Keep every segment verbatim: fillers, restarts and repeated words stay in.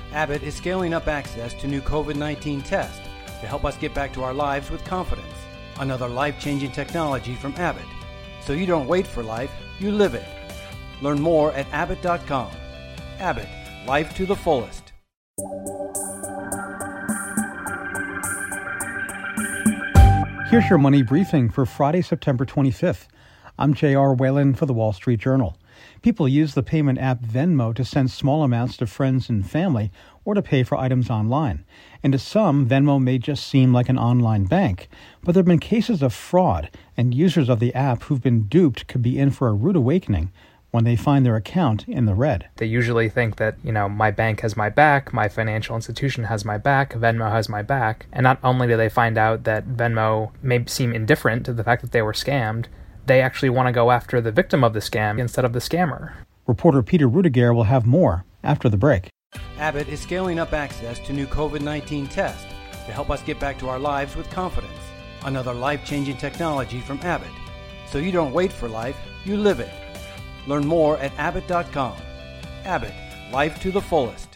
Abbott is scaling up access to new COVID nineteen tests to help us get back to our lives with confidence. Another life-changing technology from Abbott. So you don't wait for life, you live it. Learn more at abbott dot com. Abbott, life to the fullest. Here's your money briefing for Friday, September twenty-fifth. I'm J R. Whalen for the Wall Street Journal. People use the payment app Venmo to send small amounts to friends and family or to pay for items online. And to some, Venmo may just seem like an online bank. But there have been cases of fraud, and users of the app who've been duped could be in for a rude awakening when they find their account in the red. They usually think that, you know, my bank has my back, my financial institution has my back, Venmo has my back. And not only do they find out that Venmo may seem indifferent to the fact that they were scammed, they actually want to go after the victim of the scam instead of the scammer. Reporter Peter Rudiger will have more after the break. Abbott is scaling up access to new COVID nineteen tests to help us get back to our lives with confidence. Another life-changing technology from Abbott. So you don't wait for life, you live it. Learn more at abbott dot com. Abbott, life to the fullest.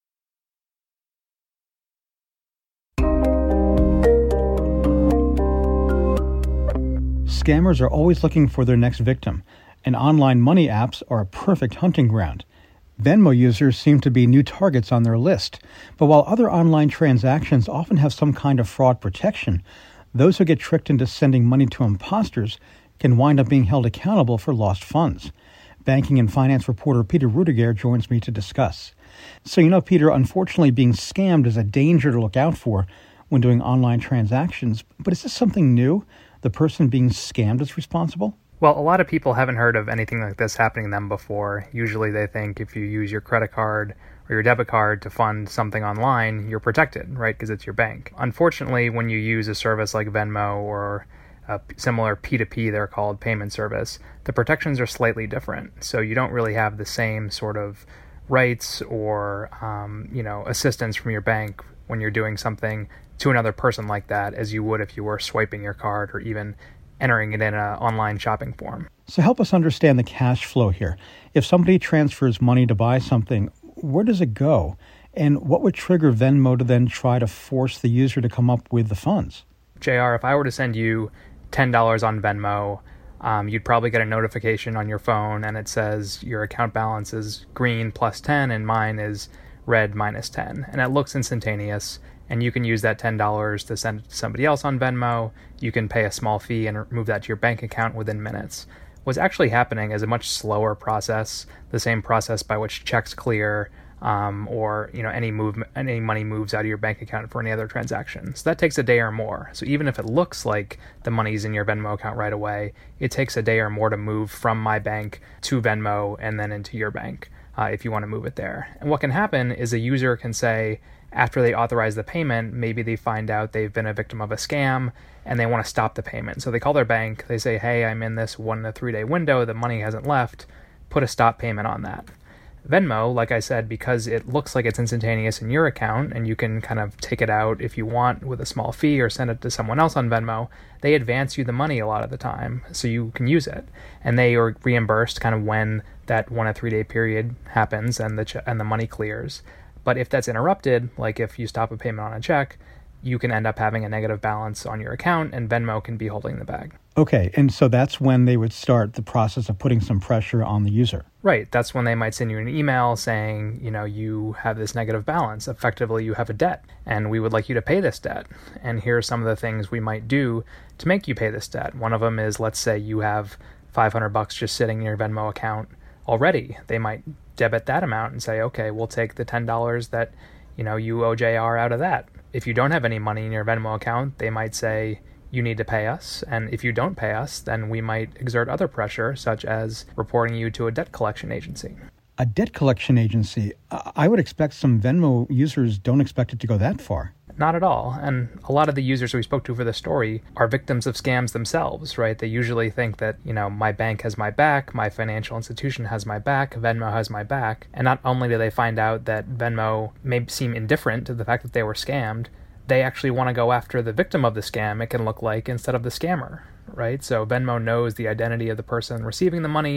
Scammers are always looking for their next victim, and online money apps are a perfect hunting ground. Venmo users seem to be new targets on their list, but while other online transactions often have some kind of fraud protection, those who get tricked into sending money to imposters can wind up being held accountable for lost funds. Banking and finance reporter Peter Rudiger joins me to discuss. So you know, Peter, unfortunately being scammed is a danger to look out for when doing online transactions, but is this something new? The person being scammed is responsible? Well, a lot of people haven't heard of anything like this happening to them before. Usually they think if you use your credit card or your debit card to fund something online, you're protected, right? Because it's your bank. Unfortunately, when you use a service like Venmo or a similar P two P, they're called, payment service, the protections are slightly different. So you don't really have the same sort of rights or, um, you know, assistance from your bank when you're doing something to another person like that as you would if you were swiping your card or even entering it in an online shopping form. So help us understand the cash flow here. If somebody transfers money to buy something, where does it go? And what would trigger Venmo to then try to force the user to come up with the funds? J R, if I were to send you ten dollars on Venmo, um, you'd probably get a notification on your phone and it says your account balance is green plus ten and mine is red minus ten. And it looks instantaneous. And you can use that ten dollars to send it to somebody else on Venmo. You can pay a small fee and move that to your bank account within minutes. What's actually happening is a much slower process, the same process by which checks clear um, or you know any movement, any money moves out of your bank account for any other transaction. So that takes a day or more. So even if it looks like the money's in your Venmo account right away, it takes a day or more to move from my bank to Venmo and then into your bank uh, if you want to move it there. And what can happen is a user can say, after they authorize the payment, maybe they find out they've been a victim of a scam and they want to stop the payment. So they call their bank, they say, hey, I'm in this one to three day window, the money hasn't left, put a stop payment on that. Venmo, like I said, because it looks like it's instantaneous in your account and you can kind of take it out if you want with a small fee or send it to someone else on Venmo, they advance you the money a lot of the time so you can use it. And they are reimbursed kind of when that one to three day period happens and the ch- and the money clears. But if that's interrupted, like if you stop a payment on a check, you can end up having a negative balance on your account and Venmo can be holding the bag. Okay, and so that's when they would start the process of putting some pressure on the user. Right, that's when they might send you an email saying, you know, you have this negative balance. Effectively, you have a debt, and we would like you to pay this debt. And here are some of the things we might do to make you pay this debt. One of them is, let's say you have five hundred bucks just sitting in your Venmo account already. They might debit that amount and say, okay, we'll take the ten dollars that, you know, you owe J R out of that. If you don't have any money in your Venmo account, they might say, you need to pay us. And if you don't pay us, then we might exert other pressure, such as reporting you to a debt collection agency. A debt collection agency? I would expect some Venmo users don't expect it to go that far. Not at all. And a lot of the users we spoke to for this story are victims of scams themselves, right? They usually think that, you know, my bank has my back, my financial institution has my back, Venmo has my back. And not only do they find out that Venmo may seem indifferent to the fact that they were scammed, they actually want to go after the victim of the scam, it can look like, instead of the scammer, right? So Venmo knows the identity of the person receiving the money.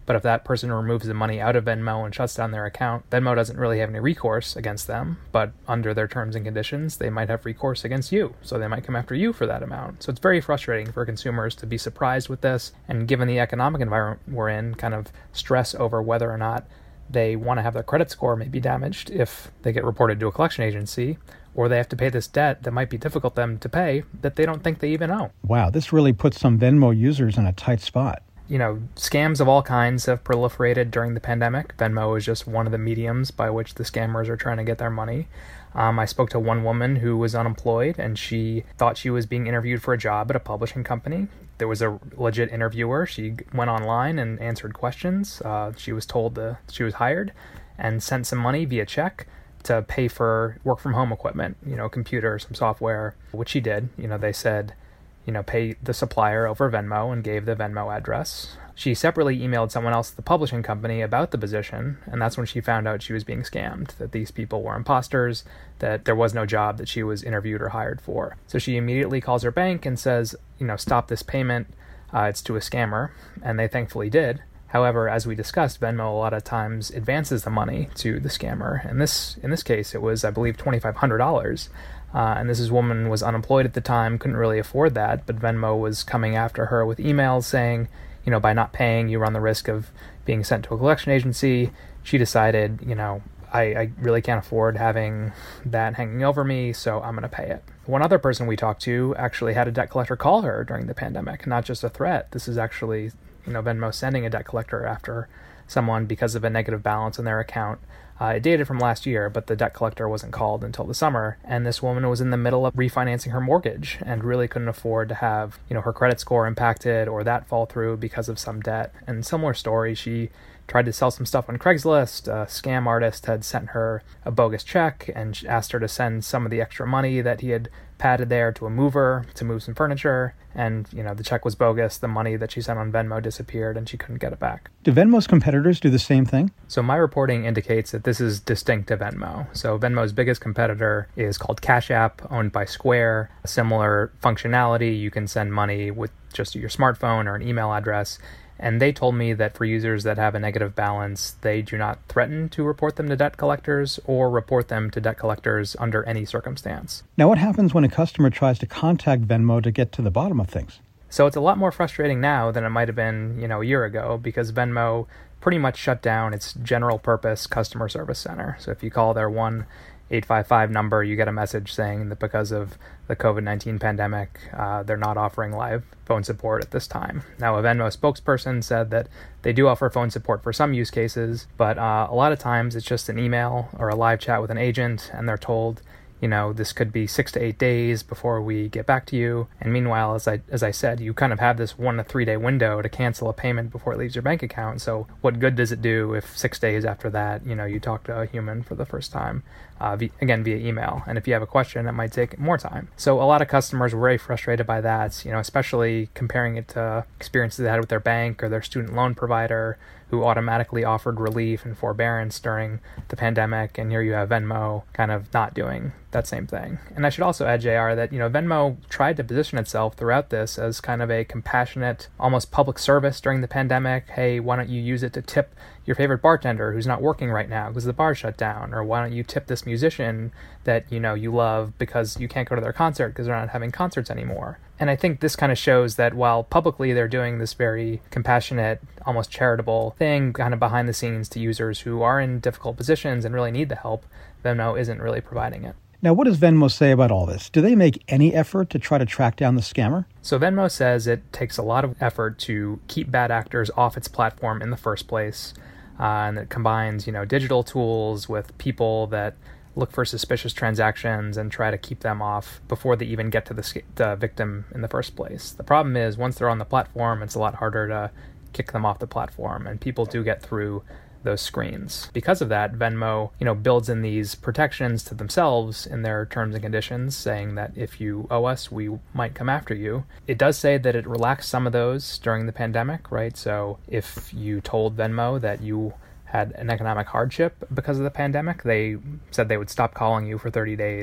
But if that person removes the money out of Venmo and shuts down their account, Venmo doesn't really have any recourse against them, but under their terms and conditions, they might have recourse against you. So they might come after you for that amount. So it's very frustrating for consumers to be surprised with this, and given the economic environment we're in, kind of stress over whether or not they want to have their credit score maybe damaged if they get reported to a collection agency, or they have to pay this debt that might be difficult for them to pay that they don't think they even owe. Wow, this really puts some Venmo users in a tight spot. You know, scams of all kinds have proliferated during the pandemic. Venmo is just one of the mediums by which the scammers are trying to get their money. Um, I spoke to one woman who was unemployed, and she thought she was being interviewed for a job at a publishing company. There was a legit interviewer. She went online and answered questions. Uh, she was told that she was hired and sent some money via check to pay for work-from-home equipment, you know, computer, some software, which she did. You know, they said, you know, pay the supplier over Venmo, and gave the Venmo address. She separately emailed someone else at the publishing company about the position, and that's when she found out she was being scammed, that these people were imposters, that there was no job that she was interviewed or hired for. So she immediately calls her bank and says, you know, stop this payment, uh, it's to a scammer, and they thankfully did. However, as we discussed, Venmo a lot of times advances the money to the scammer. And this, in this case, it was, I believe, twenty-five hundred dollars. Uh, and this is woman was unemployed at the time, couldn't really afford that, but Venmo was coming after her with emails saying, you know, by not paying, you run the risk of being sent to a collection agency. She decided, you know, I, I really can't afford having that hanging over me, so I'm going to pay it. One other person we talked to actually had a debt collector call her during the pandemic, not just a threat. This is actually, you know, Venmo sending a debt collector after someone because of a negative balance in their account. Uh, it dated from last year, but the debt collector wasn't called until the summer, and this woman was in the middle of refinancing her mortgage and really couldn't afford to have, you know, her credit score impacted or that fall through because of some debt. And similar story, she tried to sell some stuff on Craigslist. A scam artist had sent her a bogus check and asked her to send some of the extra money that he had padded there to a mover to move some furniture. And, you know, the check was bogus. The money that she sent on Venmo disappeared and she couldn't get it back. Do Venmo's competitors do the same thing? So my reporting indicates that this is distinct to Venmo. So Venmo's biggest competitor is called Cash App, owned by Square. A similar functionality, you can send money with just your smartphone or an email address. And they told me that for users that have a negative balance, they do not threaten to report them to debt collectors or report them to debt collectors under any circumstance. Now, what happens when a customer tries to contact Venmo to get to the bottom of things? So it's a lot more frustrating now than it might have been, you know, a year ago, because Venmo pretty much shut down its general purpose customer service center. So if you call their one eight five five number, you get a message saying that because of the covid nineteen pandemic, uh, they're not offering live phone support at this time. Now, a Venmo spokesperson said that they do offer phone support for some use cases, but uh, a lot of times it's just an email or a live chat with an agent, and they're told, you know, this could be six to eight days before we get back to you. And meanwhile, as I as I said, you kind of have this one to three day window to cancel a payment before it leaves your bank account. So what good does it do if six days after that, you know, you talk to a human for the first time, uh, via, again, via email? And if you have a question, it might take more time. So a lot of customers were very frustrated by that, you know, especially comparing it to experiences they had with their bank or their student loan provider, who automatically offered relief and forbearance during the pandemic, and here you have Venmo kind of not doing that same thing. And I should also add, J R, that, you know, Venmo tried to position itself throughout this as kind of a compassionate, almost public service during the pandemic. Hey, why don't you use it to tip your favorite bartender who's not working right now because the bar shut down? Or why don't you tip this musician that, you know, you love because you can't go to their concert because they're not having concerts anymore? And I think this kind of shows that while publicly they're doing this very compassionate, almost charitable thing kind of behind the scenes to users who are in difficult positions and really need the help, Venmo isn't really providing it. Now, what does Venmo say about all this? Do they make any effort to try to track down the scammer? So Venmo says it takes a lot of effort to keep bad actors off its platform in the first place, uh, and it combines, you know, digital tools with people that look for suspicious transactions and try to keep them off before they even get to the, the victim in the first place. The problem is, once they're on the platform, it's a lot harder to kick them off the platform, and people do get through those screens. Because of that, Venmo, you know, builds in these protections to themselves in their terms and conditions, saying that if you owe us, we might come after you. It does say that it relaxed some of those during the pandemic, right? So if you told Venmo that you had an economic hardship because of the pandemic, they said they would stop calling you for thirty days,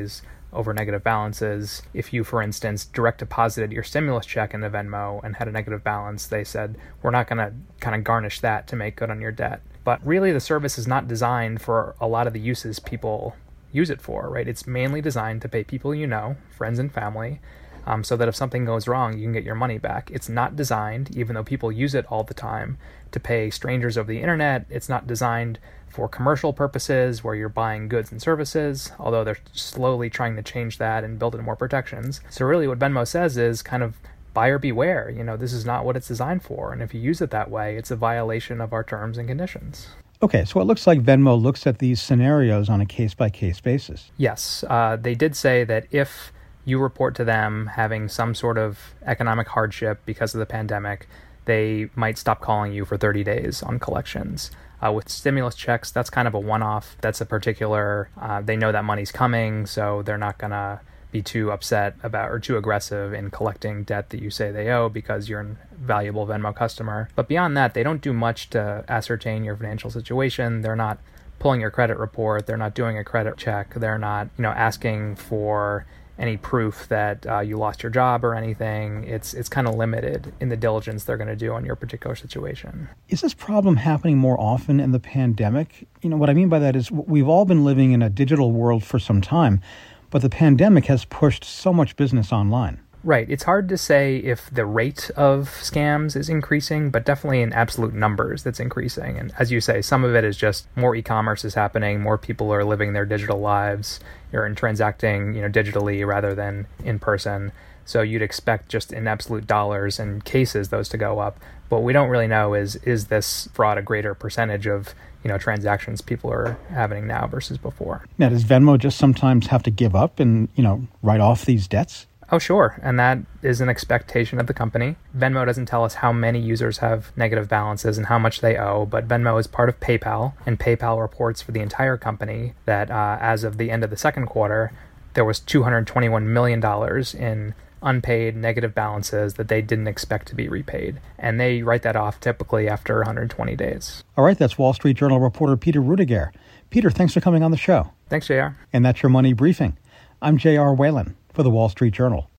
over negative balances. If you, for instance, direct deposited your stimulus check into Venmo and had a negative balance, they said, we're not going to kind of garnish that to make good on your debt. But really, the service is not designed for a lot of the uses people use it for, right? It's mainly designed to pay people you know, friends and family, um, so that if something goes wrong, you can get your money back. It's not designed, even though people use it all the time, to pay strangers over the internet. It's not designed for commercial purposes where you're buying goods and services, although they're slowly trying to change that and build in more protections. So really what Venmo says is kind of buyer beware. You know, this is not what it's designed for. And if you use it that way, it's a violation of our terms and conditions. Okay, so it looks like Venmo looks at these scenarios on a case-by-case basis. Yes, uh, they did say that if you report to them having some sort of economic hardship because of the pandemic, they might stop calling you for thirty days on collections. Uh, with stimulus checks, that's kind of a one-off. That's a particular, uh, they know that money's coming, so they're not going to be too upset about or too aggressive in collecting debt that you say they owe because you're a valuable Venmo customer. But beyond that, they don't do much to ascertain your financial situation. They're not pulling your credit report. They're not doing a credit check. They're not, you know, asking for any proof that uh, you lost your job or anything. It's it's kind of limited in the diligence they're going to do on your particular situation. Is this problem happening more often in the pandemic? You know, what I mean by that is we've all been living in a digital world for some time, but the pandemic has pushed so much business online. Right. It's hard to say if the rate of scams is increasing, but definitely in absolute numbers that's increasing. And as you say, some of it is just more e-commerce is happening, more people are living their digital lives, you're transacting, you know, digitally rather than in person. So you'd expect just in absolute dollars and cases those to go up. But what we don't really know is, is this fraud a greater percentage of, you know, transactions people are having now versus before? Now, does Venmo just sometimes have to give up and, you know, write off these debts? Oh, sure. And that is an expectation of the company. Venmo doesn't tell us how many users have negative balances and how much they owe, but Venmo is part of PayPal, and PayPal reports for the entire company that uh, as of the end of the second quarter, there was two hundred twenty-one million dollars in unpaid negative balances that they didn't expect to be repaid. And they write that off typically after one hundred twenty days. All right, that's Wall Street Journal reporter Peter Rudiger. Peter, thanks for coming on the show. Thanks, J R. And that's your Money Briefing. I'm J R Whalen for the Wall Street Journal.